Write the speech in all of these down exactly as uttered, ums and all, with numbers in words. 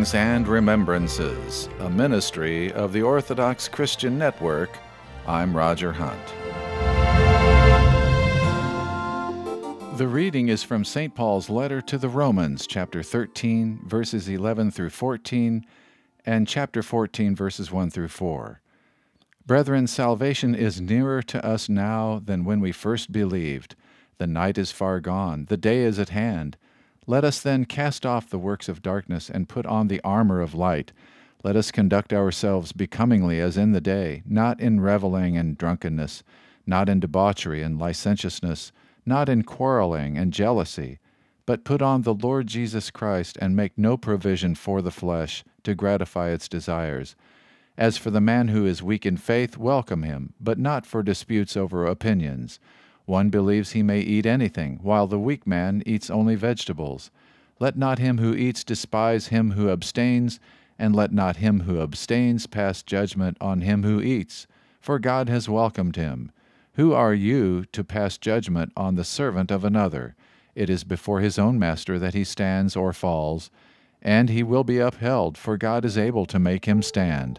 Readings and Remembrances, a ministry of the Orthodox Christian Network. I'm Roger Hunt. The reading is from Saint Paul's letter to the Romans, chapter thirteen, verses eleven through fourteen, and chapter fourteen, verses one through four. Brethren, salvation is nearer to us now than when we first believed. The night is far gone, the day is at hand. Let us then cast off the works of darkness and put on the armor of light. Let us conduct ourselves becomingly as in the day, not in reveling and drunkenness, not in debauchery and licentiousness, not in quarreling and jealousy, but put on the Lord Jesus Christ and make no provision for the flesh to gratify its desires. As for the man who is weak in faith, welcome him, but not for disputes over opinions. One believes he may eat anything, while the weak man eats only vegetables. Let not him who eats despise him who abstains, and let not him who abstains pass judgment on him who eats, for God has welcomed him. Who are you to pass judgment on the servant of another? It is before his own master that he stands or falls, and he will be upheld, for God is able to make him stand.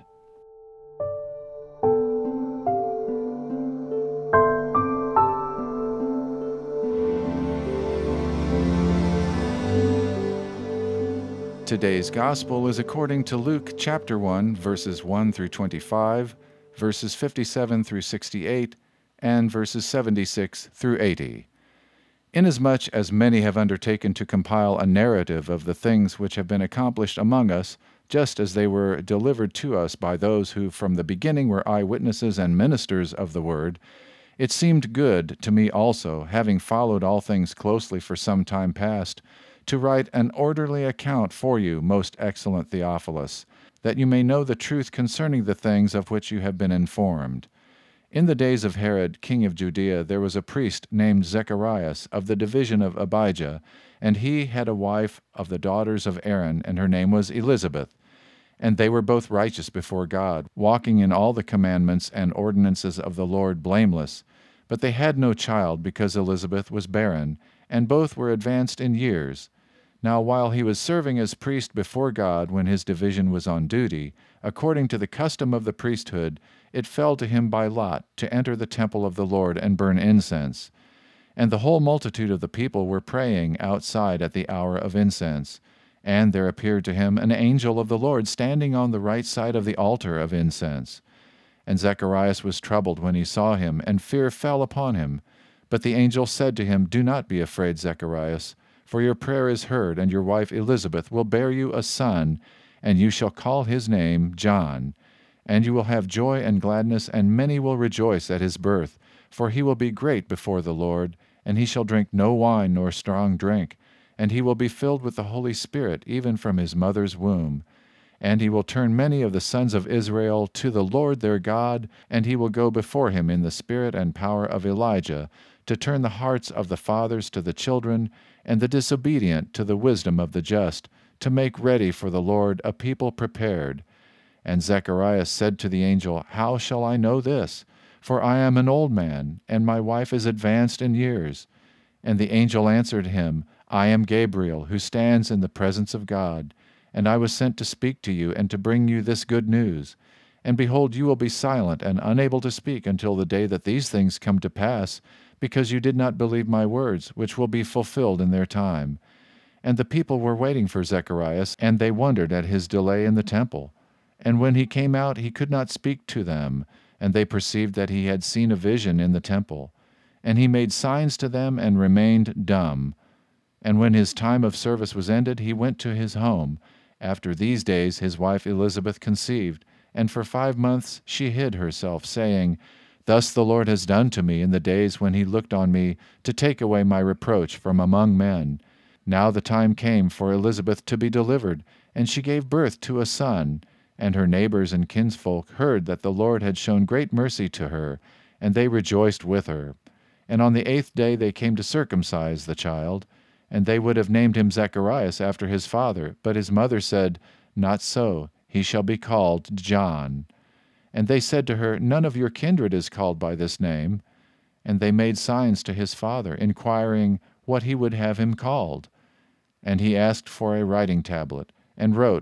Today's Gospel is according to Luke chapter one, verses one through twenty-five, verses fifty-seven through sixty-eight, and verses seventy-six through eighty. Inasmuch as many have undertaken to compile a narrative of the things which have been accomplished among us, just as they were delivered to us by those who from the beginning were eyewitnesses and ministers of the word, it seemed good to me also, having followed all things closely for some time past, to write an orderly account for you, most excellent Theophilus, that you may know the truth concerning the things of which you have been informed. In the days of Herod, king of Judea, there was a priest named Zacharias of the division of Abijah, and he had a wife of the daughters of Aaron, and her name was Elizabeth. And they were both righteous before God, walking in all the commandments and ordinances of the Lord blameless. But they had no child, because Elizabeth was barren, and both were advanced in years. Now while he was serving as priest before God when his division was on duty, according to the custom of the priesthood, it fell to him by lot to enter the temple of the Lord and burn incense. And the whole multitude of the people were praying outside at the hour of incense. And there appeared to him an angel of the Lord standing on the right side of the altar of incense. And Zacharias was troubled when he saw him, and fear fell upon him. But the angel said to him, Do not be afraid, Zacharias, for your prayer is heard, and your wife Elizabeth will bear you a son, and you shall call his name John. And you will have joy and gladness, and many will rejoice at his birth, for he will be great before the Lord, and he shall drink no wine nor strong drink, and he will be filled with the Holy Spirit even from his mother's womb. And he will turn many of the sons of Israel to the Lord their God, and he will go before him in the spirit and power of Elijah, to turn the hearts of the fathers to the children, and the disobedient to the wisdom of the just, to make ready for the Lord a people prepared. And Zacharias said to the angel, How shall I know this? For I am an old man, and my wife is advanced in years. And the angel answered him, I am Gabriel, who stands in the presence of God, and I was sent to speak to you and to bring you this good news. And behold, you will be silent and unable to speak until the day that these things come to pass, because you did not believe my words, which will be fulfilled in their time. And the people were waiting for Zacharias, and they wondered at his delay in the temple. And when he came out, he could not speak to them, and they perceived that he had seen a vision in the temple. And he made signs to them and remained dumb. And when his time of service was ended, he went to his home. After these days his wife Elizabeth conceived, and for five months she hid herself, saying, Thus the Lord has done to me in the days when he looked on me to take away my reproach from among men. Now the time came for Elizabeth to be delivered, and she gave birth to a son. And her neighbors and kinsfolk heard that the Lord had shown great mercy to her, and they rejoiced with her. And on the eighth day they came to circumcise the child, and they would have named him Zacharias after his father, but his mother said, Not so, he shall be called John. And they said to her, None of your kindred is called by this name. And they made signs to his father, inquiring what he would have him called. And he asked for a writing tablet, and wrote,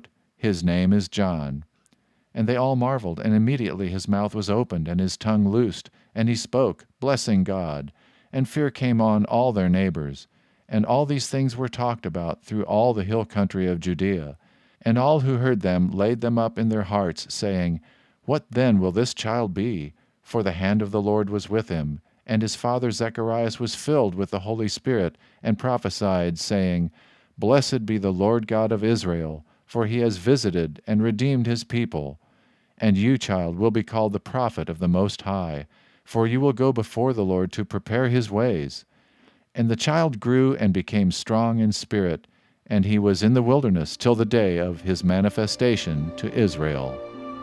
His name is John." And they all marveled, and immediately his mouth was opened, and his tongue loosed, and he spoke, blessing God. And fear came on all their neighbors. And all these things were talked about through all the hill country of Judea. And all who heard them laid them up in their hearts, saying, "What then will this child be?" For the hand of the Lord was with him. And his father Zacharias was filled with the Holy Spirit, and prophesied, saying, "Blessed be the Lord God of Israel, for he has visited and redeemed his people. And you, child, will be called the prophet of the Most High, for you will go before the Lord to prepare his ways." And the child grew and became strong in spirit, and he was in the wilderness till the day of his manifestation to Israel.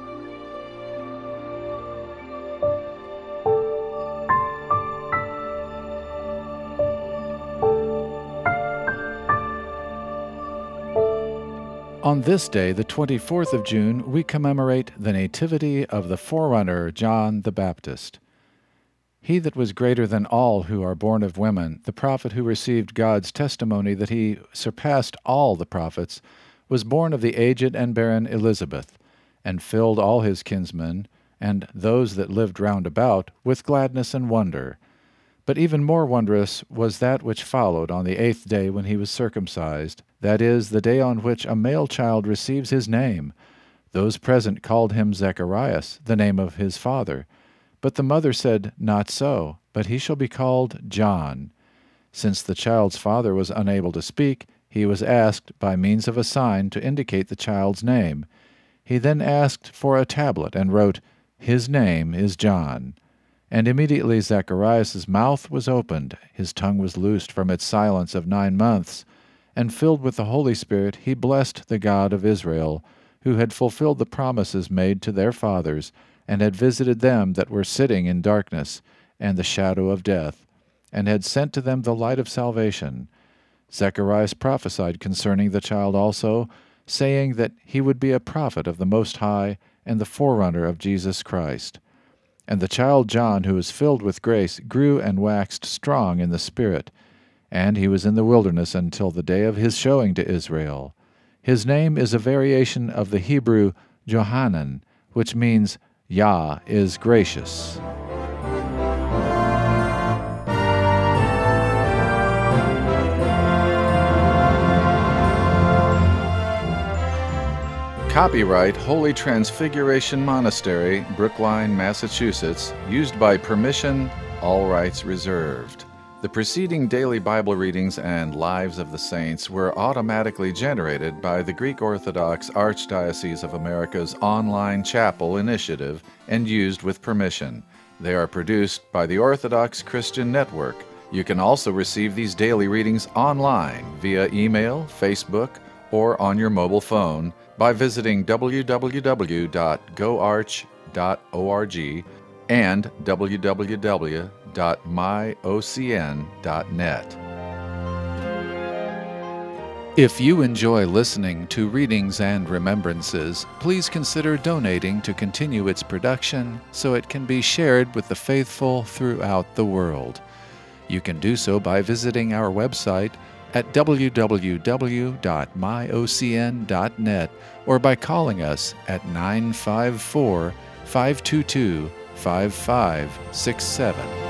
On this day, the twenty-fourth of June, we commemorate the nativity of the forerunner John the Baptist. He that was greater than all who are born of women, the prophet who received God's testimony that he surpassed all the prophets, was born of the aged and barren Elizabeth, and filled all his kinsmen, and those that lived round about, with gladness and wonder. But even more wondrous was that which followed on the eighth day when he was circumcised, that is, the day on which a male child receives his name. Those present called him Zacharias, the name of his father. But the mother said, "Not so, but he shall be called John." Since the child's father was unable to speak, he was asked by means of a sign to indicate the child's name. He then asked for a tablet and wrote, "His name is John." And immediately Zacharias' mouth was opened, his tongue was loosed from its silence of nine months, and filled with the Holy Spirit he blessed the God of Israel, who had fulfilled the promises made to their fathers, and had visited them that were sitting in darkness and the shadow of death, and had sent to them the light of salvation. Zacharias prophesied concerning the child also, saying that he would be a prophet of the Most High and the forerunner of Jesus Christ. And the child John, who was filled with grace, grew and waxed strong in the Spirit, and he was in the wilderness until the day of his showing to Israel. His name is a variation of the Hebrew Johanan, which means Yah is gracious. Copyright Holy Transfiguration Monastery, Brookline, Massachusetts, used by permission, all rights reserved. The preceding daily Bible readings and Lives of the Saints were automatically generated by the Greek Orthodox Archdiocese of America's online chapel initiative and used with permission. They are produced by the Orthodox Christian Network. You can also receive these daily readings online via email, Facebook, or on your mobile phone by visiting w w w dot go arch dot org and w w w dot my o c n dot net. If you enjoy listening to Readings and Remembrances, please consider donating to continue its production so it can be shared with the faithful throughout the world. You can do so by visiting our website at w w w dot my o c n dot net or by calling us at nine five four, five two two, five five six seven.